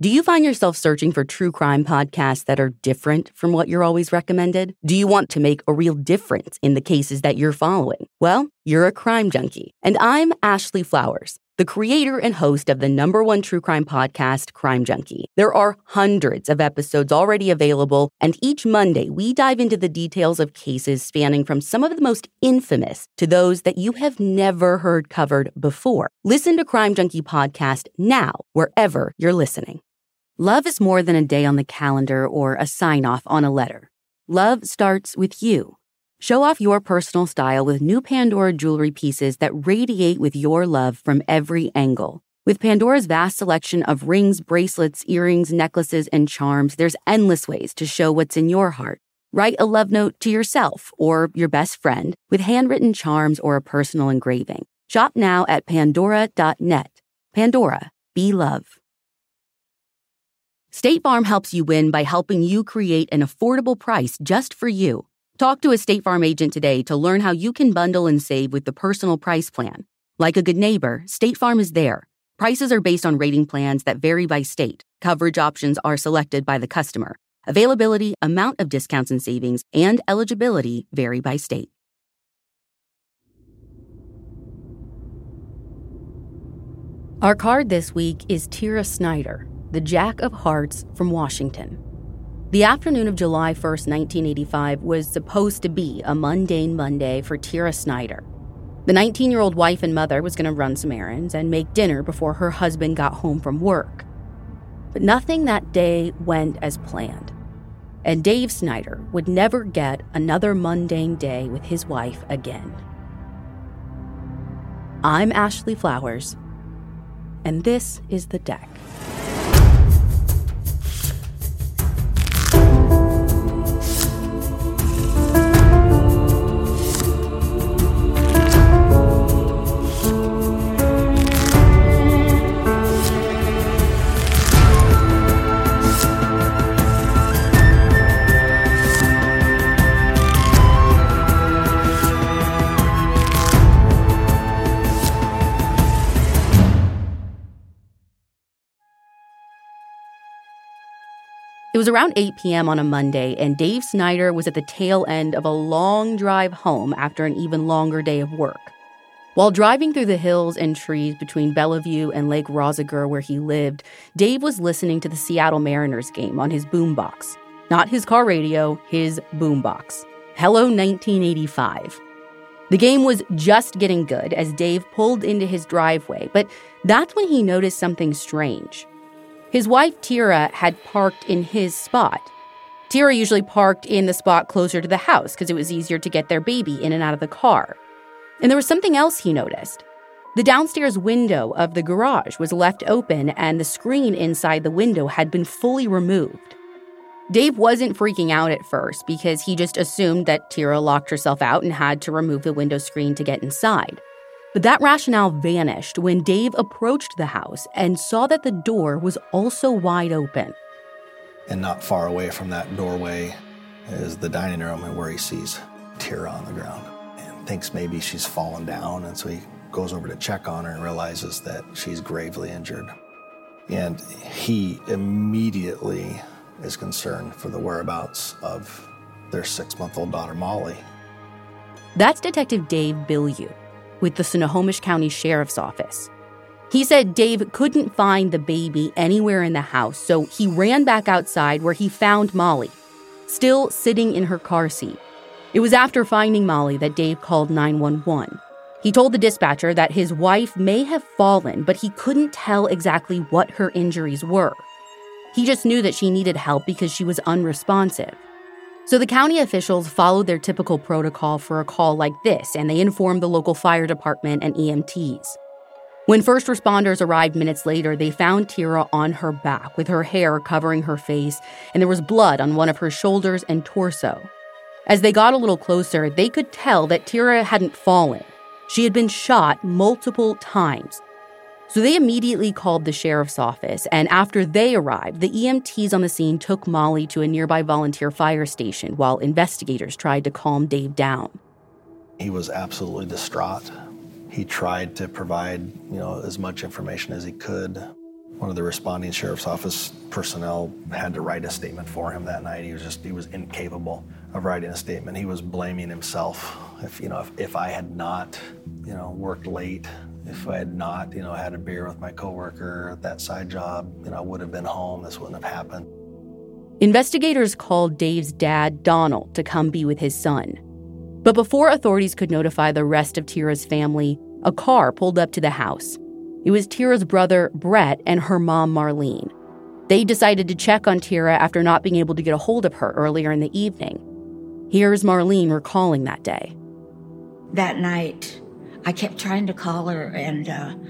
Do you find yourself searching for true crime podcasts that are different from what you're always recommended? Do you want to make a real difference in the cases that you're following? Well, you're a crime junkie. And I'm Ashley Flowers, the creator and host of the #1 true crime podcast, Crime Junkie. There are hundreds of episodes already available, and each Monday we dive into the details of cases spanning from some of the most infamous to those that you have never heard covered before. Listen to Crime Junkie podcast now, wherever you're listening. Love is more than a day on the calendar or a sign-off on a letter. Love starts with you. Show off your personal style with new Pandora jewelry pieces that radiate with your love from every angle. With Pandora's vast selection of rings, bracelets, earrings, necklaces, and charms, there's endless ways to show what's in your heart. Write a love note to yourself or your best friend with handwritten charms or a personal engraving. Shop now at pandora.net. Pandora, be love. State Farm helps you win by helping you create an affordable price just for you. Talk to a State Farm agent today to learn how you can bundle and save with the Personal Price Plan. Like a good neighbor, State Farm is there. Prices are based on rating plans that vary by state. Coverage options are selected by the customer. Availability, amount of discounts and savings, and eligibility vary by state. Our card this week is Tira Snyder, the Jack of Hearts from Washington. The afternoon of July 1st, 1985 was supposed to be a mundane Monday for Tira Snyder. The 19-year-old wife and mother was going to run some errands and make dinner before her husband got home from work. But nothing that day went as planned. And Dave Snyder would never get another mundane day with his wife again. I'm Ashley Flowers, and this is The Deck. It was around 8 p.m. on a Monday, and Dave Snyder was at the tail end of a long drive home after an even longer day of work. While driving through the hills and trees between Bellevue and Lake Roziger where he lived, Dave was listening to the Seattle Mariners game on his boombox. Not his car radio, his boombox. Hello 1985. The game was just getting good as Dave pulled into his driveway, but that's when he noticed something strange. His wife, Tira, had parked in his spot. Tira usually parked in the spot closer to the house because it was easier to get their baby in and out of the car. And there was something else he noticed. The downstairs window of the garage was left open and the screen inside the window had been fully removed. Dave wasn't freaking out at first because he just assumed that Tira locked herself out and had to remove the window screen to get inside. But that rationale vanished when Dave approached the house and saw that the door was also wide open. And not far away from that doorway is the dining room where he sees Tira on the ground and thinks maybe she's fallen down. And so he goes over to check on her and realizes that she's gravely injured. And he immediately is concerned for the whereabouts of their 6-month-old daughter, Molly. That's Detective Dave Bilyeu with the Snohomish County Sheriff's Office. He said Dave couldn't find the baby anywhere in the house, so he ran back outside where he found Molly, still sitting in her car seat. It was after finding Molly that Dave called 911. He told the dispatcher that his wife may have fallen, but he couldn't tell exactly what her injuries were. He just knew that she needed help because she was unresponsive. So the county officials followed their typical protocol for a call like this, and they informed the local fire department and EMTs. When first responders arrived minutes later, they found Tira on her back with her hair covering her face, and there was blood on one of her shoulders and torso. As they got a little closer, they could tell that Tira hadn't fallen. She had been shot multiple times. So they immediately called the sheriff's office, and after they arrived, the EMTs on the scene took Molly to a nearby volunteer fire station while investigators tried to calm Dave down. He was absolutely distraught. He tried to provide, as much information as he could. One of the responding sheriff's office personnel had to write a statement for him that night. He was incapable of writing a statement. He was blaming himself. If I had not, worked late, if I had not, had a beer with my coworker at that side job, I would have been home. This wouldn't have happened. Investigators called Dave's dad, Donald, to come be with his son. But before authorities could notify the rest of Tira's family, a car pulled up to the house. It was Tira's brother, Brett, and her mom, Marlene. They decided to check on Tira after not being able to get a hold of her earlier in the evening. Here's Marlene recalling that day. That night, I kept trying to call her, and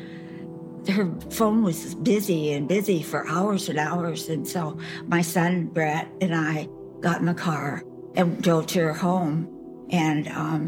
her phone was busy for hours and hours. And so my son, Brett, and I got in the car and drove to her home. And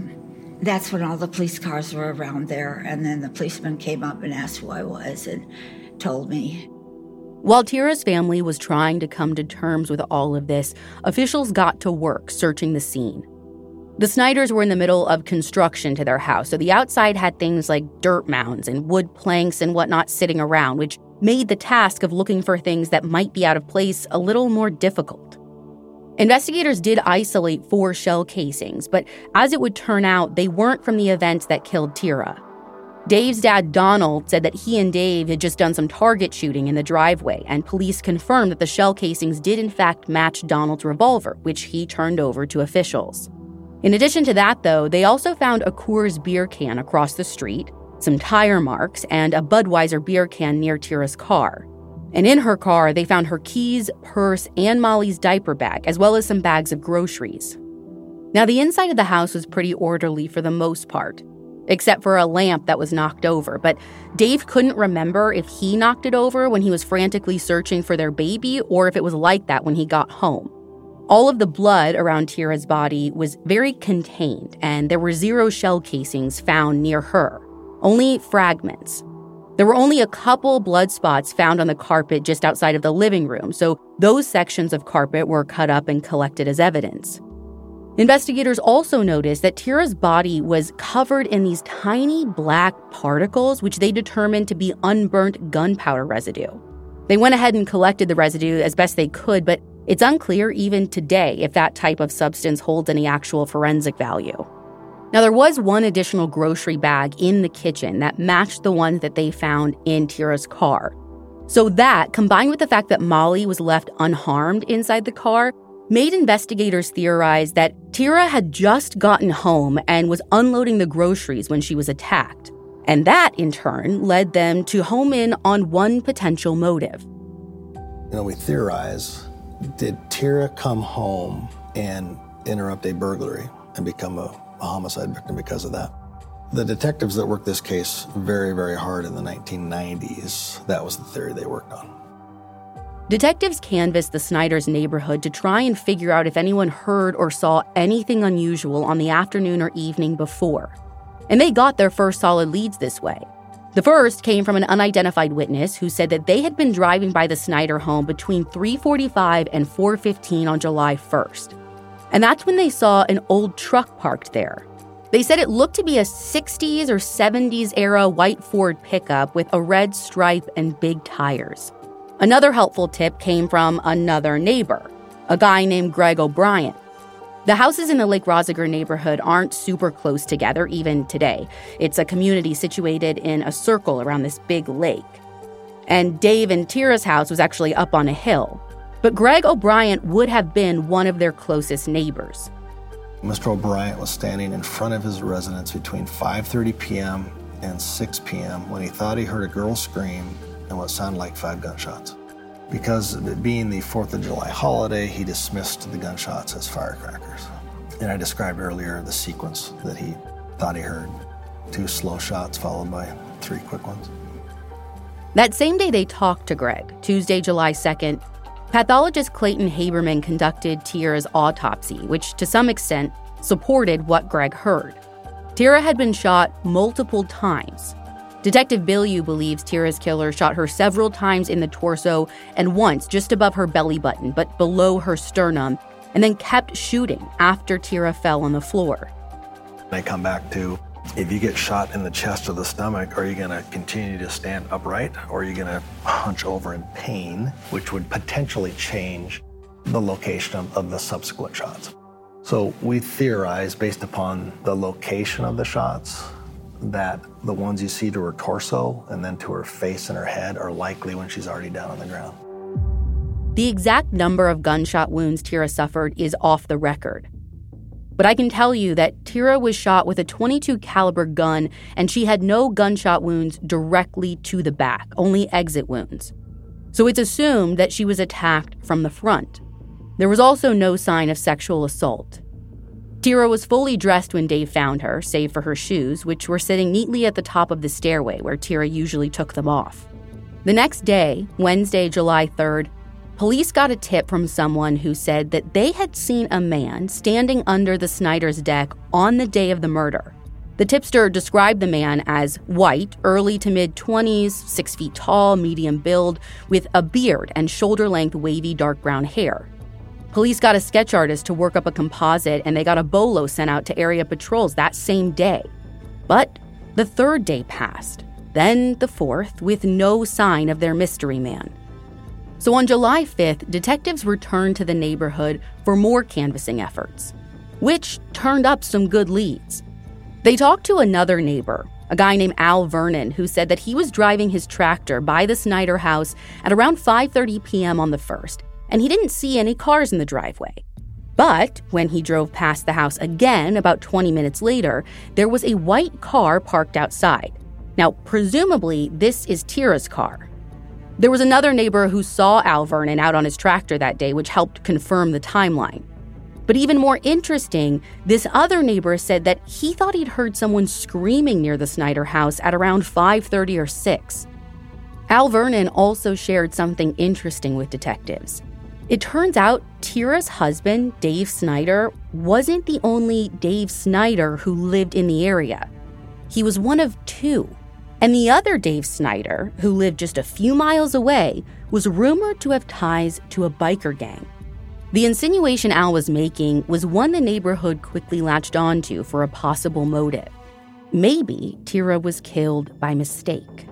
that's when all the police cars were around there. And then the policeman came up and asked who I was and told me. While Tira's family was trying to come to terms with all of this, officials got to work searching the scene. The Snyders were in the middle of construction to their house, so the outside had things like dirt mounds and wood planks and whatnot sitting around, which made the task of looking for things that might be out of place a little more difficult. Investigators did isolate 4 shell casings, but as it would turn out, they weren't from the events that killed Tira. Dave's dad, Donald, said that he and Dave had just done some target shooting in the driveway, and police confirmed that the shell casings did in fact match Donald's revolver, which he turned over to officials. In addition to that, though, they also found a Coors beer can across the street, some tire marks, and a Budweiser beer can near Tira's car. And in her car, they found her keys, purse, and Molly's diaper bag, as well as some bags of groceries. Now, the inside of the house was pretty orderly for the most part, except for a lamp that was knocked over. But Dave couldn't remember if he knocked it over when he was frantically searching for their baby or if it was like that when he got home. All of the blood around Tira's body was very contained, and there were 0 shell casings found near her, only fragments. There were only a couple blood spots found on the carpet just outside of the living room, so those sections of carpet were cut up and collected as evidence. Investigators also noticed that Tira's body was covered in these tiny black particles, which they determined to be unburnt gunpowder residue. They went ahead and collected the residue as best they could, but it's unclear even today if that type of substance holds any actual forensic value. Now, there was one additional grocery bag in the kitchen that matched the ones that they found in Tira's car. So that, combined with the fact that Molly was left unharmed inside the car, made investigators theorize that Tira had just gotten home and was unloading the groceries when she was attacked. And that, in turn, led them to home in on one potential motive. We theorize, did Tira come home and interrupt a burglary and become a homicide victim because of that? The detectives that worked this case very, very hard in the 1990s, that was the theory they worked on. Detectives canvassed the Snyders' neighborhood to try and figure out if anyone heard or saw anything unusual on the afternoon or evening before. And they got their first solid leads this way. The first came from an unidentified witness who said that they had been driving by the Snyder home between 3:45 and 4:15 on July 1st. And that's when they saw an old truck parked there. They said it looked to be a 60s or 70s era white Ford pickup with a red stripe and big tires. Another helpful tip came from another neighbor, a guy named Greg O'Brien. The houses in the Lake Rosiger neighborhood aren't super close together even today. It's a community situated in a circle around this big lake. And Dave and Tira's house was actually up on a hill. But Greg O'Brien would have been one of their closest neighbors. Mr. O'Brien was standing in front of his residence between 5:30 p.m. and 6 p.m. when he thought he heard a girl scream and what sounded like 5 gunshots. Because of it being the 4th of July holiday, he dismissed the gunshots as firecrackers. And I described earlier the sequence that he thought he heard. 2 slow shots followed by 3 quick ones. That same day they talked to Greg, Tuesday, July 2nd, pathologist Clayton Haberman conducted Tira's autopsy, which to some extent supported what Greg heard. Tira had been shot multiple times. Detective Bilyeu believes Tira's killer shot her several times in the torso and once just above her belly button, but below her sternum, and then kept shooting after Tira fell on the floor. They come back to If you get shot in the chest or the stomach, are you going to continue to stand upright, or are you going to hunch over in pain, which would potentially change the location of the subsequent shots? So we theorize, based upon the location of the shots, that the ones you see to her torso and then to her face and her head are likely when she's already down on the ground. The exact number of gunshot wounds Tira suffered is off the record. But I can tell you that Tira was shot with a .22 caliber gun, and she had no gunshot wounds directly to the back, only exit wounds. So it's assumed that she was attacked from the front. There was also no sign of sexual assault. Tira was fully dressed when Dave found her, save for her shoes, which were sitting neatly at the top of the stairway where Tira usually took them off. The next day, Wednesday, July 3rd, police got a tip from someone who said that they had seen a man standing under the Snyder's deck on the day of the murder. The tipster described the man as white, early to mid-20s, 6 feet tall, medium build, with a beard and shoulder-length wavy dark brown hair. Police got a sketch artist to work up a composite, and they got a bolo sent out to area patrols that same day. But the third day passed, then the fourth, with no sign of their mystery man. So on July 5th, detectives returned to the neighborhood for more canvassing efforts, which turned up some good leads. They talked to another neighbor, a guy named Al Vernon, who said that he was driving his tractor by the Snyder house at around 5:30 p.m. on the 1st, and he didn't see any cars in the driveway. But when he drove past the house again about 20 minutes later, there was a white car parked outside. Now, presumably, this is Tira's car. There was another neighbor who saw Al Vernon out on his tractor that day, which helped confirm the timeline. But even more interesting, this other neighbor said that he thought he'd heard someone screaming near the Snyder house at around 5:30 or 6. Al Vernon also shared something interesting with detectives. It turns out Tira's husband, Dave Snyder, wasn't the only Dave Snyder who lived in the area. He was one of two. And the other Dave Snyder, who lived just a few miles away, was rumored to have ties to a biker gang. The insinuation Al was making was one the neighborhood quickly latched onto for a possible motive. Maybe Tira was killed by mistake.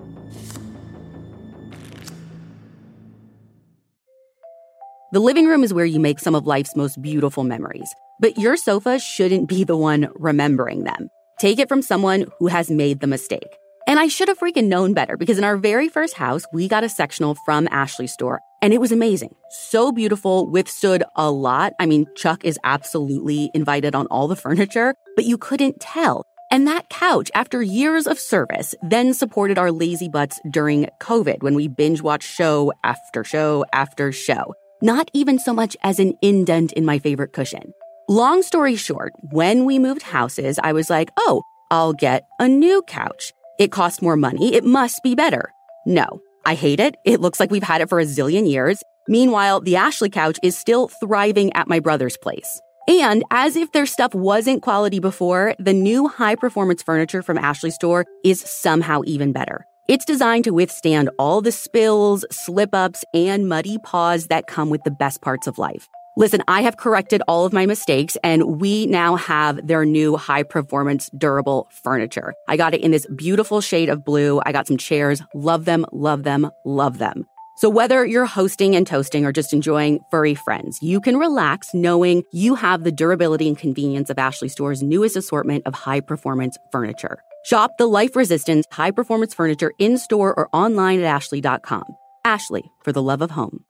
The living room is where you make some of life's most beautiful memories, but your sofa shouldn't be the one remembering them. Take it from someone who has made the mistake. And I should have freaking known better, because in our very first house, we got a sectional from Ashley Store, and it was amazing. So beautiful, withstood a lot. I mean, Chuck is absolutely invited on all the furniture, but you couldn't tell. And that couch, after years of service, then supported our lazy butts during COVID when we binge-watched show after show after show. Not even so much as an indent in my favorite cushion. Long story short, when we moved houses, I was like, oh, I'll get a new couch. It cost more money. It must be better. No, I hate it. It looks like we've had it for a zillion years. Meanwhile, the Ashley couch is still thriving at my brother's place. And as if their stuff wasn't quality before, the new high-performance furniture from Ashley Store is somehow even better. It's designed to withstand all the spills, slip-ups, and muddy paws that come with the best parts of life. Listen, I have corrected all of my mistakes, and we now have their new high-performance durable furniture. I got it in this beautiful shade of blue. I got some chairs. Love them, love them, love them. So whether you're hosting and toasting or just enjoying furry friends, you can relax knowing you have the durability and convenience of Ashley Store's newest assortment of high-performance furniture. Shop the life-resistant high-performance furniture in-store or online at ashley.com. Ashley, for the love of home.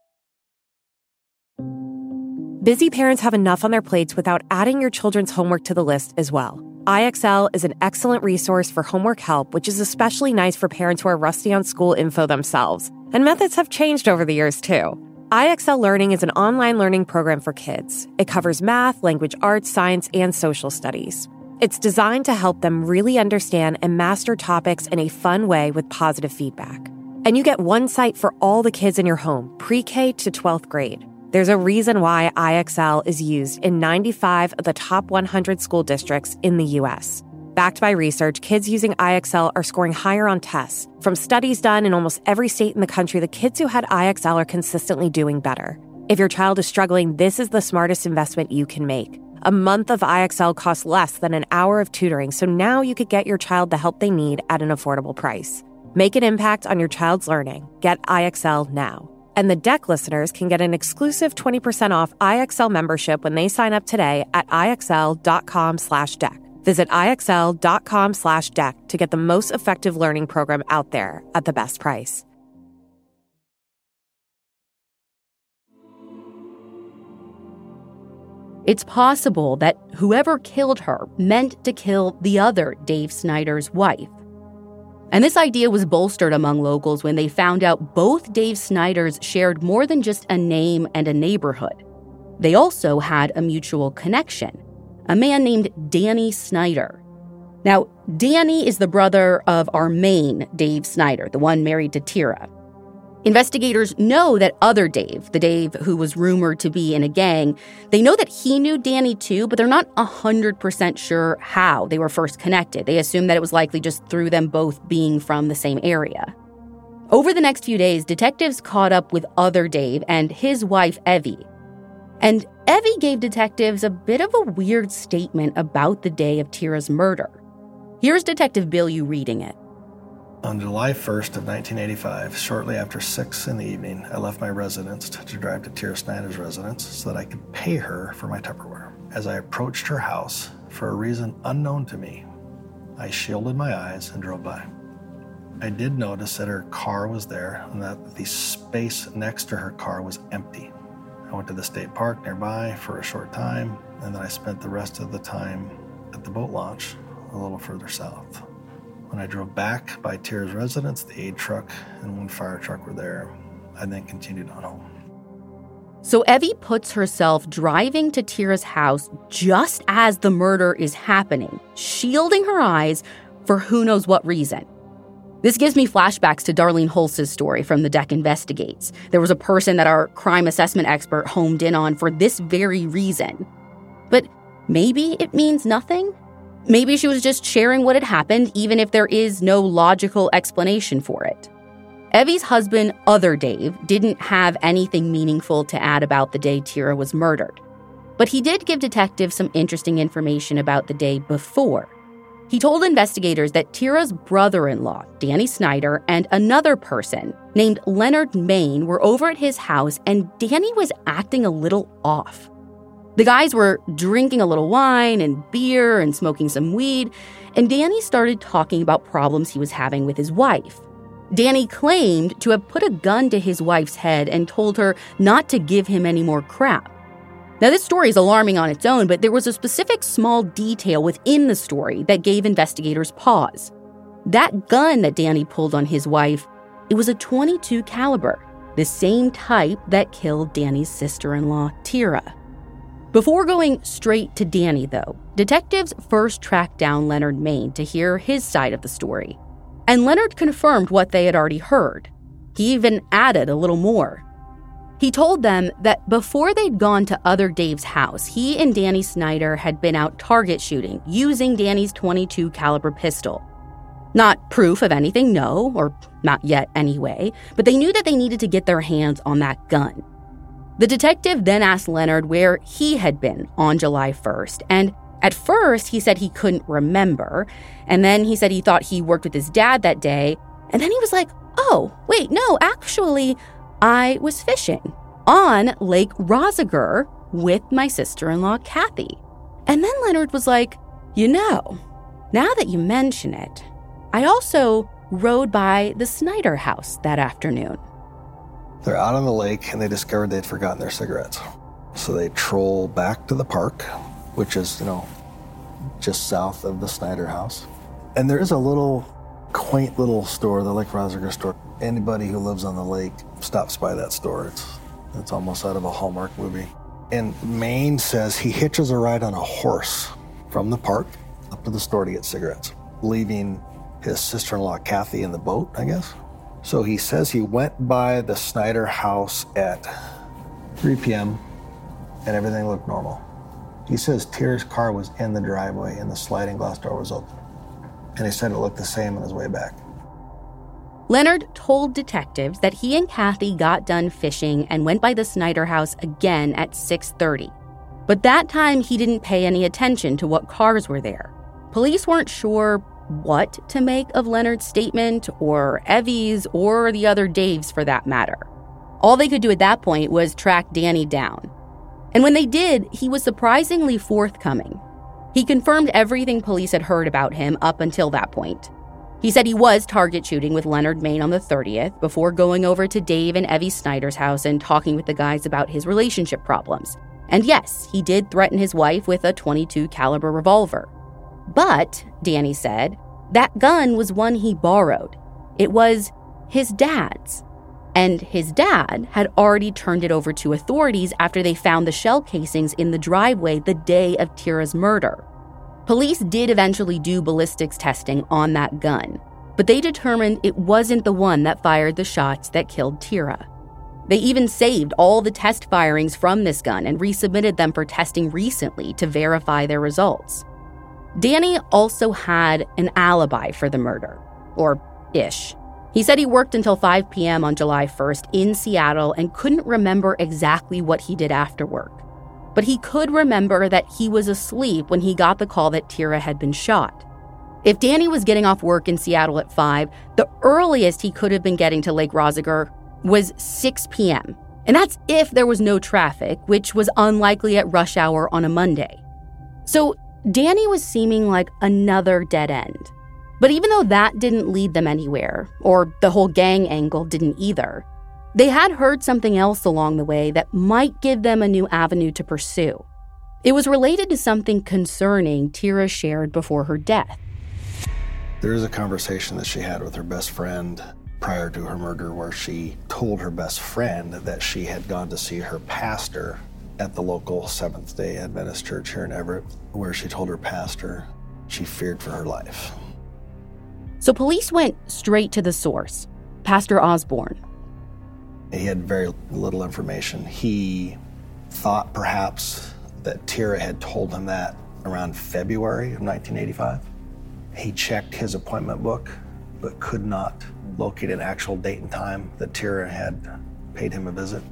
Busy parents have enough on their plates without adding your children's homework to the list as well. IXL is an excellent resource for homework help, which is especially nice for parents who are rusty on school info themselves. And methods have changed over the years, too. IXL Learning is an online learning program for kids. It covers math, language arts, science, and social studies. It's designed to help them really understand and master topics in a fun way with positive feedback. And you get one site for all the kids in your home, pre-K to 12th grade. There's a reason why IXL is used in 95 of the top 100 school districts in the U.S. Backed by research, kids using IXL are scoring higher on tests. From studies done in almost every state in the country, the kids who had IXL are consistently doing better. If your child is struggling, this is the smartest investment you can make. A month of IXL costs less than an hour of tutoring, so now you could get your child the help they need at an affordable price. Make an impact on your child's learning. Get IXL now. And the Deck listeners can get an exclusive 20% off IXL membership when they sign up today at IXL.com/deck. Visit IXL.com/deck to get the most effective learning program out there at the best price. It's possible that whoever killed her meant to kill the other Dave Snyder's wife. And this idea was bolstered among locals when they found out both Dave Snyders shared more than just a name and a neighborhood. They also had a mutual connection, a man named Danny Snyder. Now, Danny is the brother of our main Dave Snyder, the one married to Tira. Investigators know that other Dave, the Dave who was rumored to be in a gang, they know that he knew Danny too, but they're not 100% sure how they were first connected. They assume that it was likely just through them both being from the same area. Over the next few days, detectives caught up with other Dave and his wife, Evie. And Evie gave detectives a bit of a weird statement about the day of Tira's murder. Here's Detective Bilyeu reading it. On July 1st of 1985, shortly after 6 in the evening, I left my residence to drive to Tira Snyder's residence so that I could pay her for my Tupperware. As I approached her house, for a reason unknown to me, I shielded my eyes and drove by. I did notice that her car was there and that the space next to her car was empty. I went to the state park nearby for a short time, and then I spent the rest of the time at the boat launch a little further south. When I drove back by Tira's residence, the aid truck and one fire truck were there. I then continued on home. So Evie puts herself driving to Tira's house just as the murder is happening, shielding her eyes for who knows what reason. This gives me flashbacks to Darlene Hulse's story from The Deck Investigates. There was a person that our crime assessment expert homed in on for this very reason. But maybe it means nothing? Maybe she was just sharing what had happened, even if there is no logical explanation for it. Evie's husband, other Dave, didn't have anything meaningful to add about the day Tira was murdered. But he did give detectives some interesting information about the day before. He told investigators that Tira's brother-in-law, Danny Snyder, and another person named Leonard Main were over at his house, and Danny was acting a little off. The guys were drinking a little wine and beer and smoking some weed, and Danny started talking about problems he was having with his wife. Danny claimed to have put a gun to his wife's head and told her not to give him any more crap. Now, this story is alarming on its own, but there was a specific small detail within the story that gave investigators pause. That gun that Danny pulled on his wife, it was a .22 caliber, the same type that killed Danny's sister-in-law, Tira. Before going straight to Danny, though, detectives first tracked down Leonard Main to hear his side of the story. And Leonard confirmed what they had already heard. He even added a little more. He told them that before they'd gone to other Dave's house, he and Danny Snyder had been out target shooting using Danny's .22 caliber pistol. Not proof of anything, no, or not yet anyway, but they knew that they needed to get their hands on that gun. The detective then asked Leonard where he had been on July 1st, and at first he said he couldn't remember, and then he said he thought he worked with his dad that day, and then he was like, oh, wait, no, actually, I was fishing on Lake Roziger with my sister-in-law, Kathy. And then Leonard was like, you know, now that you mention it, I also rode by the Snyder house that afternoon. They're out on the lake and they discovered they'd forgotten their cigarettes. So they troll back to the park, which is, just south of the Snyder house. And there is a little quaint little store, the Lake Roziger store. Anybody who lives on the lake stops by that store. It's almost out of a Hallmark movie. And Maine says he hitches a ride on a horse from the park up to the store to get cigarettes, leaving his sister-in-law Kathy in the boat, I guess. So he says he went by the Snyder house at 3 p.m. and everything looked normal. He says Tira's car was in the driveway and the sliding glass door was open. And he said it looked the same on his way back. Leonard told detectives that he and Kathy got done fishing and went by the Snyder house again at 6:30. But that time, he didn't pay any attention to what cars were there. Police weren't sure what to make of Leonard's statement, or Evie's, or the other Dave's for that matter. All they could do at that point was track Danny down. And when they did, he was surprisingly forthcoming. He confirmed everything police had heard about him up until that point. He said he was target shooting with Leonard Main on the 30th before going over to Dave and Evie Snyder's house and talking with the guys about his relationship problems. And yes, he did threaten his wife with a .22 caliber revolver. But, Danny said, that gun was one he borrowed. It was his dad's. And his dad had already turned it over to authorities after they found the shell casings in the driveway the day of Tira's murder. Police did eventually do ballistics testing on that gun, but they determined it wasn't the one that fired the shots that killed Tira. They even saved all the test firings from this gun and resubmitted them for testing recently to verify their results. Danny also had an alibi for the murder, or ish. He said he worked until 5 p.m. on July 1st in Seattle and couldn't remember exactly what he did after work. But he could remember that he was asleep when he got the call that Tira had been shot. If Danny was getting off work in Seattle at 5, the earliest he could have been getting to Lake Rossiger was 6 p.m. And that's if there was no traffic, which was unlikely at rush hour on a Monday. So Danny was seeming like another dead end. But even though that didn't lead them anywhere, or the whole gang angle didn't either, they had heard something else along the way that might give them a new avenue to pursue. It was related to something concerning Tira shared before her death. There is a conversation that she had with her best friend prior to her murder where she told her best friend that she had gone to see her pastor at the local Seventh-day Adventist church here in Everett, where she told her pastor she feared for her life. So police went straight to the source, Pastor Osborne. He had very little information. He thought perhaps that Tira had told him that around February of 1985. He checked his appointment book, but could not locate an actual date and time that Tira had paid him a visit.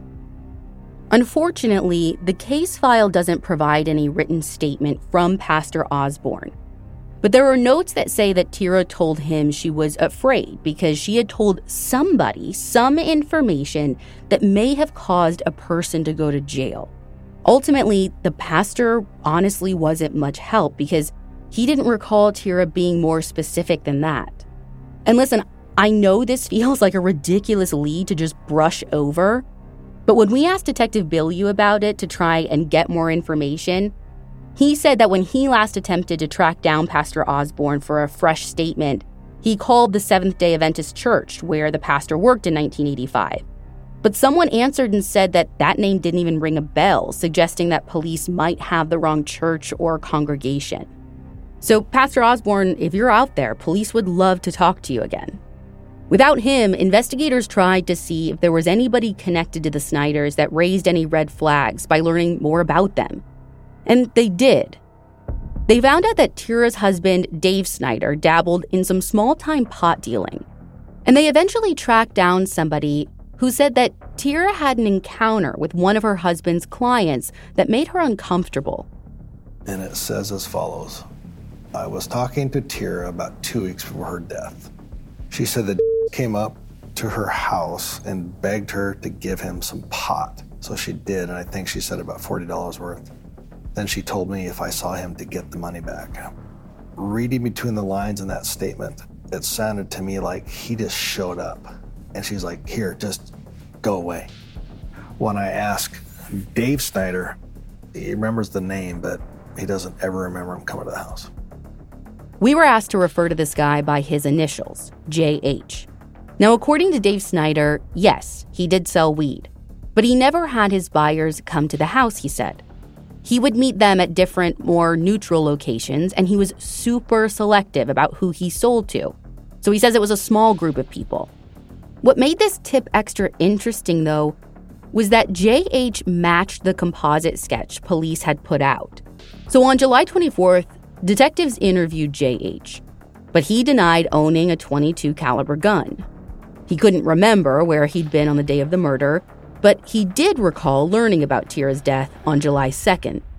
Unfortunately, the case file doesn't provide any written statement from Pastor Osborne. But there are notes that say that Tira told him she was afraid because she had told somebody some information that may have caused a person to go to jail. Ultimately, the pastor honestly wasn't much help because he didn't recall Tira being more specific than that. And listen, I know this feels like a ridiculous lead to just brush over, but when we asked Detective Bilyeu about it to try and get more information, he said that when he last attempted to track down Pastor Osborne for a fresh statement, he called the Seventh-day Adventist Church, where the pastor worked in 1985. But someone answered and said that that name didn't even ring a bell, suggesting that police might have the wrong church or congregation. So, Pastor Osborne, if you're out there, police would love to talk to you again. Without him, investigators tried to see if there was anybody connected to the Snyders that raised any red flags by learning more about them. And they did. They found out that Tira's husband, Dave Snyder, dabbled in some small-time pot dealing. And they eventually tracked down somebody who said that Tira had an encounter with one of her husband's clients that made her uncomfortable. And it says as follows. I was talking to Tira about 2 weeks before her death. She said that came up to her house and begged her to give him some pot. So she did, and I think she said about $40 worth. Then she told me if I saw him to get the money back. Reading between the lines in that statement, it sounded to me like he just showed up. And she's like, here, just go away. When I ask Dave Snyder, he remembers the name, but he doesn't ever remember him coming to the house. We were asked to refer to this guy by his initials, JH. Now, according to Dave Snyder, yes, he did sell weed. But he never had his buyers come to the house, he said. He would meet them at different, more neutral locations, and he was super selective about who he sold to. So he says it was a small group of people. What made this tip extra interesting, though, was that JH matched the composite sketch police had put out. So on July 24th, detectives interviewed JH, but he denied owning a .22 caliber gun. He couldn't remember where he'd been on the day of the murder, but he did recall learning about Tira's death on July 2nd.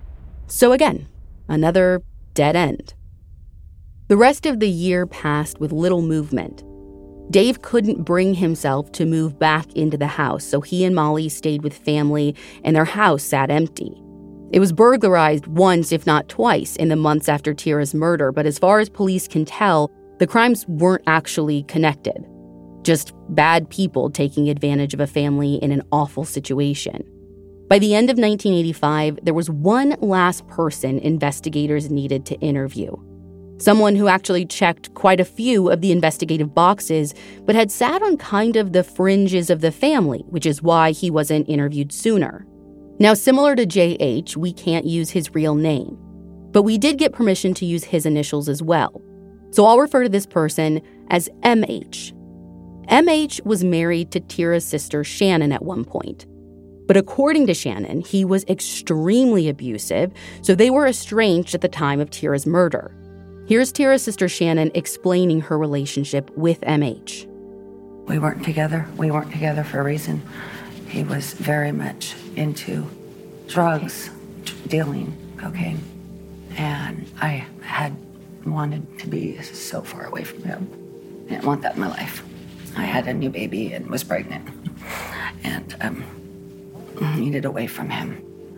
So again, another dead end. The rest of the year passed with little movement. Dave couldn't bring himself to move back into the house, so he and Molly stayed with family, and their house sat empty. It was burglarized once, if not twice, in the months after Tira's murder, but as far as police can tell, the crimes weren't actually connected. Just bad people taking advantage of a family in an awful situation. By the end of 1985, there was one last person investigators needed to interview. Someone who actually checked quite a few of the investigative boxes, but had sat on kind of the fringes of the family, which is why he wasn't interviewed sooner. Now, similar to J.H., we can't use his real name, but we did get permission to use his initials as well. So I'll refer to this person as M.H. M.H. was married to Tira's sister Shannon at one point. But according to Shannon, he was extremely abusive, so they were estranged at the time of Tira's murder. Here's Tira's sister Shannon explaining her relationship with M.H. We weren't together. We weren't together for a reason. He was very much into drugs, dealing, cocaine. And I had wanted to be so far away from him. I didn't want that in my life. I had a new baby and was pregnant. And needed away from him.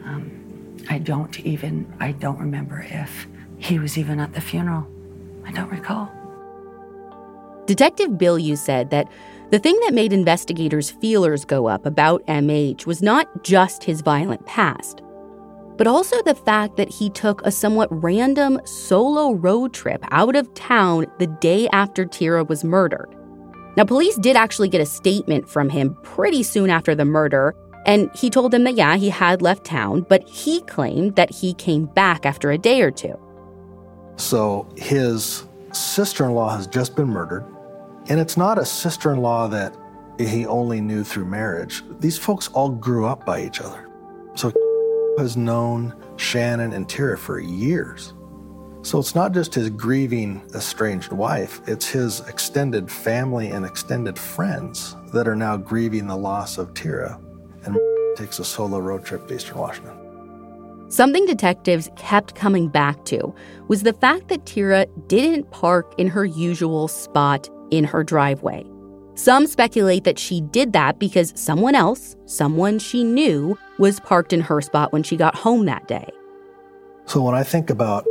I don't remember if he was even at the funeral. I don't recall. Detective Bilyeu said that the thing that made investigators' feelers go up about M.H. was not just his violent past, but also the fact that he took a somewhat random solo road trip out of town the day after Tira was murdered. Now, police did actually get a statement from him pretty soon after the murder, and he told them that, yeah, he had left town, but he claimed that he came back after a day or two. So his sister-in-law has just been murdered, and it's not a sister-in-law that he only knew through marriage. These folks all grew up by each other. So has known Shannon and Tira for years. So it's not just his grieving estranged wife, it's his extended family and extended friends that are now grieving the loss of Tira, and takes a solo road trip to Eastern Washington. Something detectives kept coming back to was the fact that Tira didn't park in her usual spot in her driveway. Some speculate that she did that because someone else, someone she knew, was parked in her spot when she got home that day. So when I think about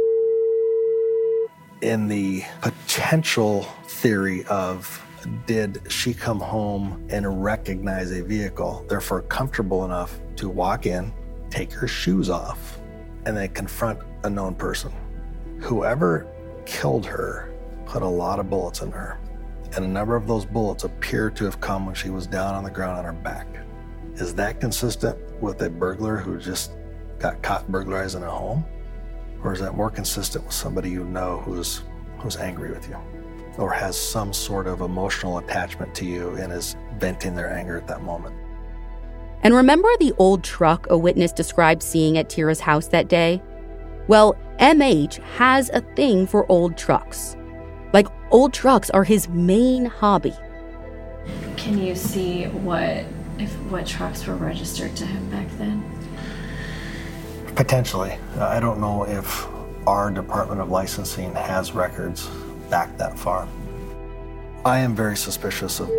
in the potential theory of did she come home and recognize a vehicle, therefore comfortable enough to walk in, take her shoes off, and then confront a known person. Whoever killed her put a lot of bullets in her, and a number of those bullets appear to have come when she was down on the ground on her back. Is that consistent with a burglar who just got caught burglarizing a home? Or is that more consistent with somebody you know who's angry with you or has some sort of emotional attachment to you and is venting their anger at that moment? And remember the old truck a witness described seeing at Tira's house that day? Well, MH has a thing for old trucks. Like, old trucks are his main hobby. Can you see what trucks were registered to him back then? Potentially. I don't know if our Department of Licensing has records back that far. I am very suspicious of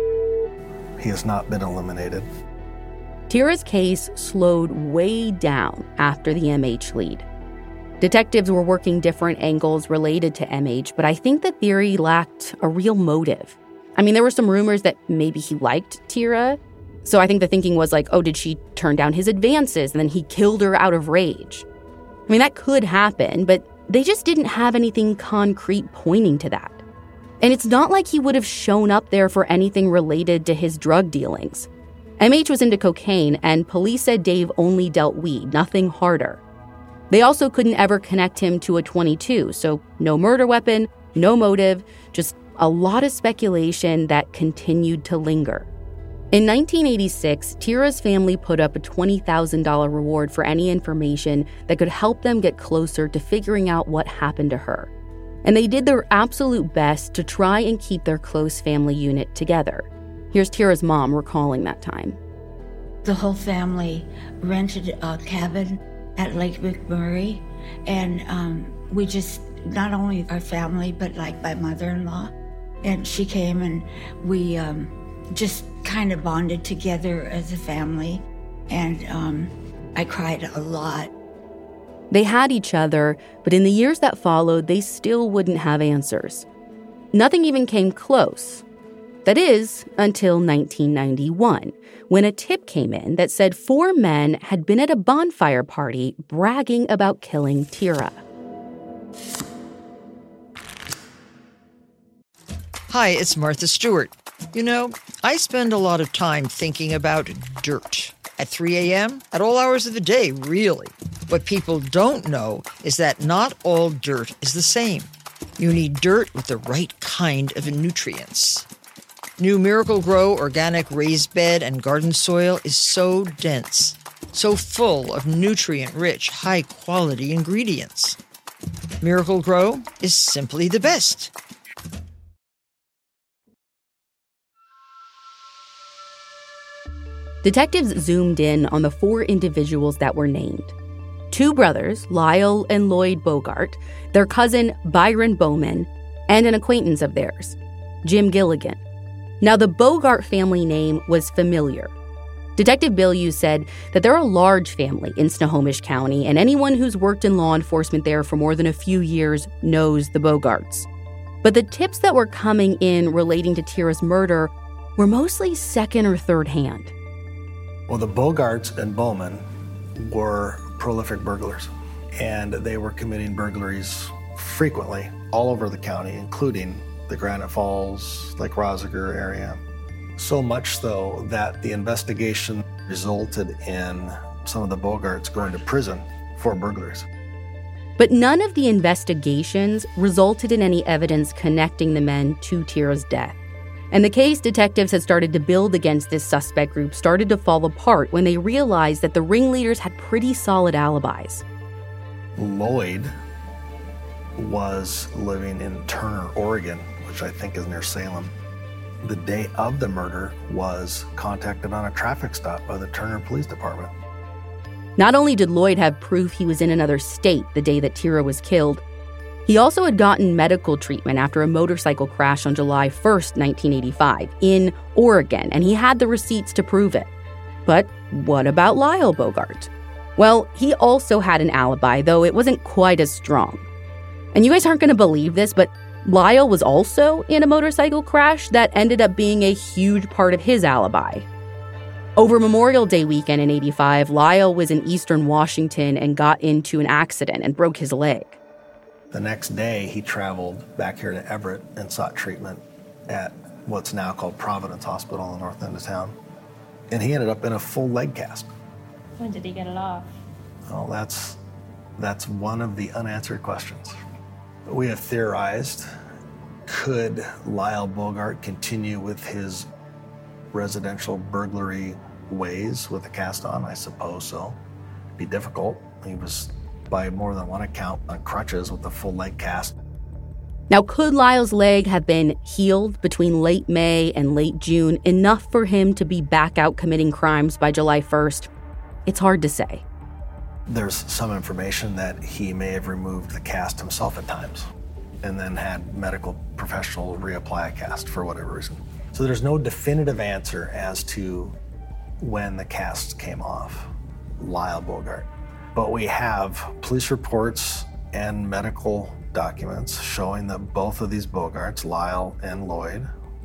he has not been eliminated. Tira's case slowed way down after the MH lead. Detectives were working different angles related to MH, but I think the theory lacked a real motive. I mean, there were some rumors that maybe he liked Tira. So I think the thinking was like, oh, did she turn down his advances and then he killed her out of rage? I mean, that could happen, but they just didn't have anything concrete pointing to that. And it's not like he would have shown up there for anything related to his drug dealings. MH was into cocaine, and police said Dave only dealt weed, nothing harder. They also couldn't ever connect him to a .22, so no murder weapon, no motive, just a lot of speculation that continued to linger. In 1986, Tira's family put up a $20,000 reward for any information that could help them get closer to figuring out what happened to her. And they did their absolute best to try and keep their close family unit together. Here's Tira's mom recalling that time. The whole family rented a cabin at Lake McMurray. And we just, not only our family, but like my mother-in-law. And she came and we just kind of bonded together as a family. And I cried a lot. They had each other, but in the years that followed, they still wouldn't have answers. Nothing even came close. That is, until 1991, when a tip came in that said 4 men had been at a bonfire party bragging about killing Tira. Hi, it's Martha Stewart. You know, I spend a lot of time thinking about dirt. At 3 a.m., at all hours of the day, really. What people don't know is that not all dirt is the same. You need dirt with the right kind of nutrients. New Miracle-Gro organic raised bed and garden soil is so dense, so full of nutrient-rich, high-quality ingredients. Miracle-Gro is simply the best. Detectives zoomed in on the 4 individuals that were named. 2 brothers, Lyle and Lloyd Bogart, their cousin Byron Bowman, and an acquaintance of theirs, Jim Gilligan. Now, the Bogart family name was familiar. Detective Bilyeu said that they're a large family in Snohomish County, and anyone who's worked in law enforcement there for more than a few years knows the Bogarts. But the tips that were coming in relating to Tira's murder were mostly second or third hand. Well, the Bogarts and Bowman were prolific burglars, and they were committing burglaries frequently all over the county, including the Granite Falls, Lake Rossiger area. So much so that the investigation resulted in some of the Bogarts going to prison for burglaries. But none of the investigations resulted in any evidence connecting the men to Tira's death. And the case detectives had started to build against this suspect group started to fall apart when they realized that the ringleaders had pretty solid alibis. Lloyd was living in Turner, Oregon, which I think is near Salem. The day of the murder was contacted on a traffic stop by the Turner Police Department. Not only did Lloyd have proof he was in another state the day that Tira was killed, he also had gotten medical treatment after a motorcycle crash on July 1st, 1985, in Oregon, and he had the receipts to prove it. But what about Lyle Bogart? Well, he also had an alibi, though it wasn't quite as strong. And you guys aren't going to believe this, but Lyle was also in a motorcycle crash that ended up being a huge part of his alibi. Over Memorial Day weekend in '85, Lyle was in eastern Washington and got into an accident and broke his leg. The next day, he traveled back here to Everett and sought treatment at what's now called Providence Hospital in the north end of town. And he ended up in a full leg cast. When did he get it off? Well, that's one of the unanswered questions. We have theorized, could Lyle Bogart continue with his residential burglary ways with a cast on? I suppose so. It'd be difficult. He was, by more than one account, on crutches with a full leg cast. Now, could Lyle's leg have been healed between late May and late June enough for him to be back out committing crimes by July 1st? It's hard to say. There's some information that he may have removed the cast himself at times and then had medical professionals reapply a cast for whatever reason. So there's no definitive answer as to when the cast came off Lyle Bogart. But we have police reports and medical documents showing that both of these Bogarts, Lyle and Lloyd,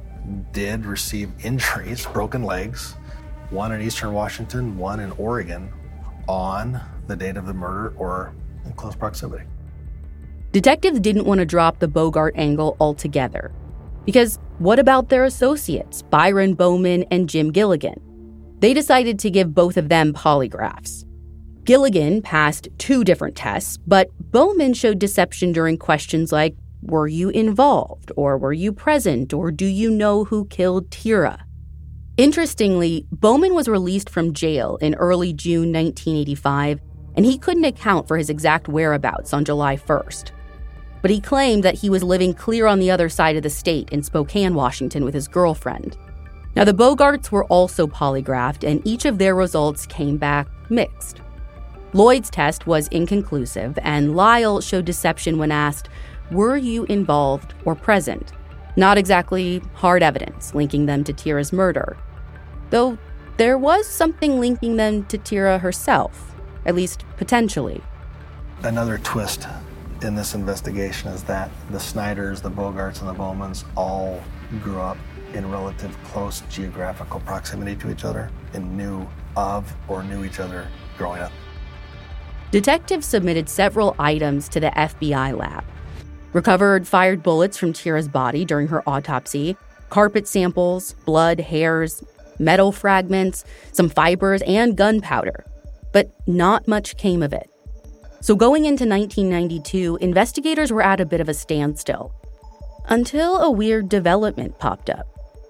did receive injuries, broken legs, one in eastern Washington, one in Oregon, on the date of the murder or in close proximity. Detectives didn't want to drop the Bogart angle altogether. Because what about their associates, Byron Bowman and Jim Gilligan? They decided to give both of them polygraphs. Gilligan passed 2 different tests, but Bowman showed deception during questions like, were you involved, or were you present, or do you know who killed Tira? Interestingly, Bowman was released from jail in early June 1985, and he couldn't account for his exact whereabouts on July 1st. But he claimed that he was living clear on the other side of the state in Spokane, Washington with his girlfriend. Now, the Bogarts were also polygraphed, and each of their results came back mixed. Lloyd's test was inconclusive, and Lyle showed deception when asked, "Were you involved or present?" Not exactly hard evidence linking them to Tira's murder. Though there was something linking them to Tira herself, at least potentially. Another twist in this investigation is that the Snyders, the Bogarts, and the Bowmans all grew up in relative close geographical proximity to each other and knew of or knew each other growing up. Detectives submitted several items to the FBI lab. Recovered fired bullets from Tira's body during her autopsy, carpet samples, blood, hairs, metal fragments, some fibers, and gunpowder. But not much came of it. So going into 1992, investigators were at a bit of a standstill. Until a weird development popped up.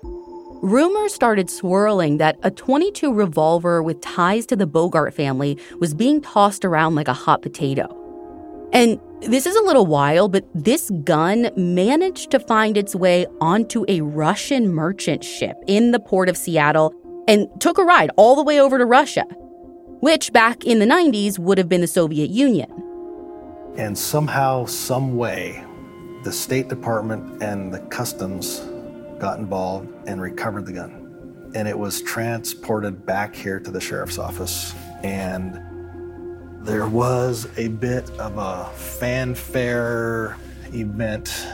Rumors started swirling that a .22 revolver with ties to the Bogart family was being tossed around like a hot potato. And this is a little wild, but this gun managed to find its way onto a Russian merchant ship in the port of Seattle and took a ride all the way over to Russia, which back in the 90s would have been the Soviet Union. And somehow, some way, the State Department and the Customs got involved and recovered the gun. And it was transported back here to the sheriff's office. And there was a bit of a fanfare event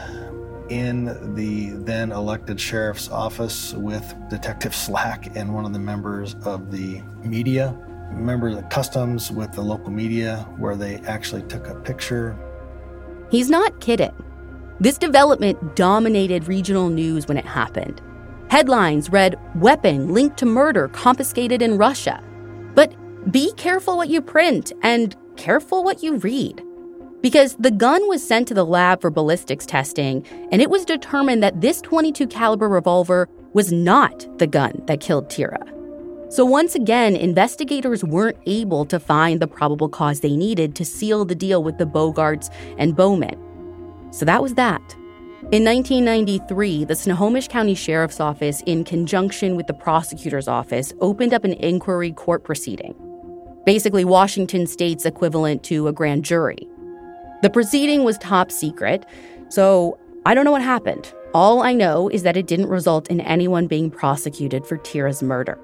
in the then elected sheriff's office with Detective Slack and one of the members of the media, members of Customs with the local media, where they actually took a picture. He's not kidding. This development dominated regional news when it happened. Headlines read, "Weapon linked to murder confiscated in Russia." But be careful what you print and careful what you read. Because the gun was sent to the lab for ballistics testing, and it was determined that this .22 caliber revolver was not the gun that killed Tira. So once again, investigators weren't able to find the probable cause they needed to seal the deal with the Bogarts and Bowman. So that was that. In 1993, the Snohomish County Sheriff's Office, in conjunction with the prosecutor's office, opened up an inquiry court proceeding. Basically, Washington State's equivalent to a grand jury. The proceeding was top secret, so I don't know what happened. All I know is that it didn't result in anyone being prosecuted for Tira's murder.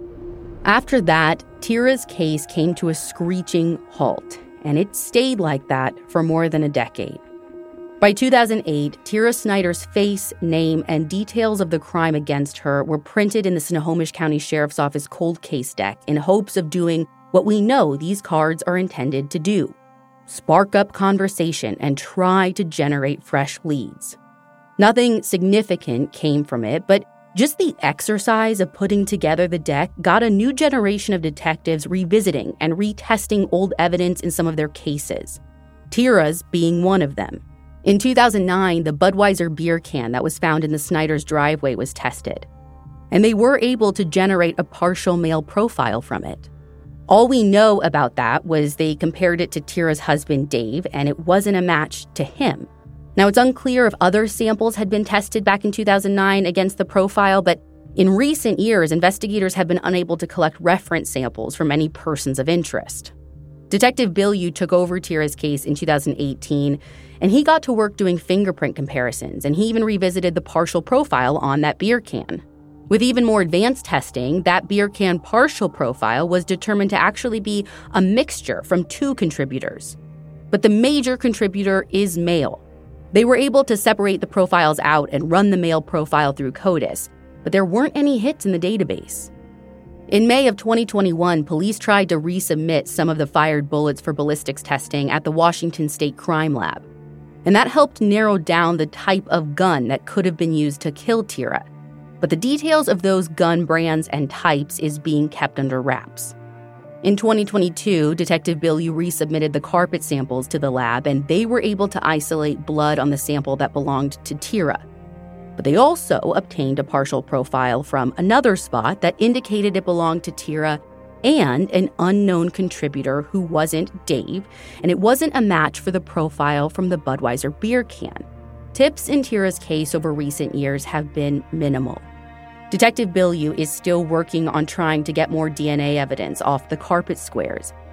After that, Tira's case came to a screeching halt, and it stayed like that for more than a decade. By 2008, Tira Snyder's face, name, and details of the crime against her were printed in the Snohomish County Sheriff's Office cold case deck in hopes of doing what we know these cards are intended to do: spark up conversation and try to generate fresh leads. Nothing significant came from it, but just the exercise of putting together the deck got a new generation of detectives revisiting and retesting old evidence in some of their cases, Tira's being one of them. In 2009, the Budweiser beer can that was found in the Snyder's driveway was tested, and they were able to generate a partial male profile from it. All we know about that was they compared it to Tira's husband, Dave, and it wasn't a match to him. Now, it's unclear if other samples had been tested back in 2009 against the profile, but in recent years, investigators have been unable to collect reference samples from any persons of interest. Detective Bilyeu took over Tira's case in 2018, and he got to work doing fingerprint comparisons, and he even revisited the partial profile on that beer can. With even more advanced testing, that beer can partial profile was determined to actually be a mixture from two contributors. But the major contributor is male. They were able to separate the profiles out and run the male profile through CODIS, but there weren't any hits in the database. In May of 2021, police tried to resubmit some of the fired bullets for ballistics testing at the Washington State Crime Lab. And that helped narrow down the type of gun that could have been used to kill Tira. But the details of those gun brands and types is being kept under wraps. In 2022, Detective Bilyeu resubmitted the carpet samples to the lab, and they were able to isolate blood on the sample that belonged to Tira. But they also obtained a partial profile from another spot that indicated it belonged to Tira and an unknown contributor who wasn't Dave, and it wasn't a match for the profile from the Budweiser beer can. Tips in Tira's case over recent years have been minimal. Detective Bilyeu is still working on trying to get more DNA evidence off the carpet squares.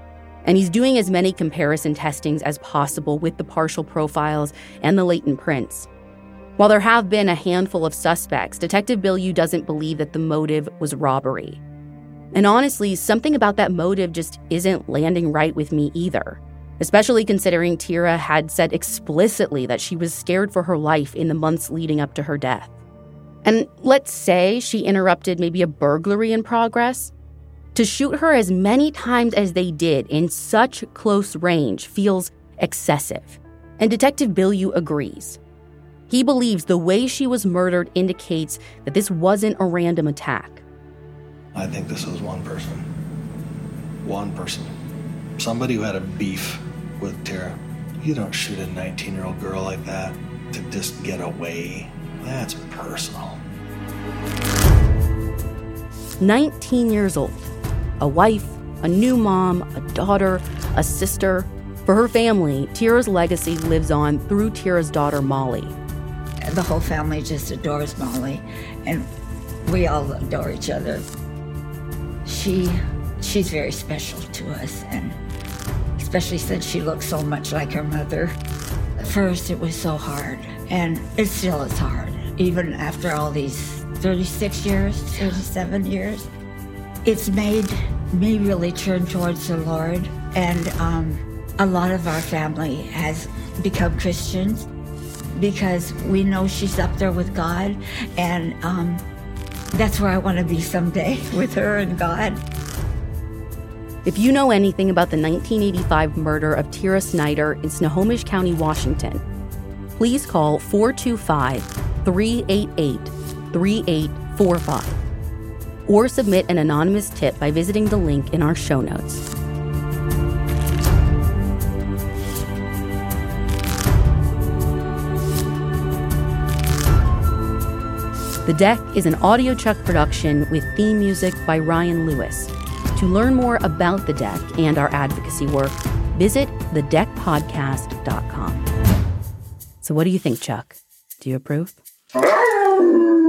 And he's doing as many comparison testings as possible with the partial profiles and the latent prints. While there have been a handful of suspects, Detective Bilyeu doesn't believe that the motive was robbery. And honestly, something about that motive just isn't landing right with me either, especially considering Tira had said explicitly that she was scared for her life in the months leading up to her death. And let's say she interrupted maybe a burglary in progress. To shoot her as many times as they did in such close range feels excessive. And Detective Bilyeu agrees. He believes the way she was murdered indicates that this wasn't a random attack. I think this was one person. One person. Somebody who had a beef with Tara. You don't shoot a 19-year-old girl like that to just get away. That's personal. 19 years old. A wife, a new mom, a daughter, a sister. For her family, Tira's legacy lives on through Tira's daughter, Molly. The whole family just adores Molly, and we all adore each other. She's very special to us, and especially since she looks so much like her mother. At first, it was so hard, and it still is hard, even after all these 36 years, 37 years. It's made me really turn towards the Lord, and a lot of our family has become Christians because we know she's up there with God, and that's where I want to be someday, with her and God. If you know anything about the 1985 murder of Tira Snyder in Snohomish County, Washington, please call 425-388-3845 or submit an anonymous tip by visiting the link in our show notes. The Deck is an AudioChuck production with theme music by Ryan Lewis. To learn more about The Deck and our advocacy work, visit thedeckpodcast.com. So what do you think, Chuck? Do you approve?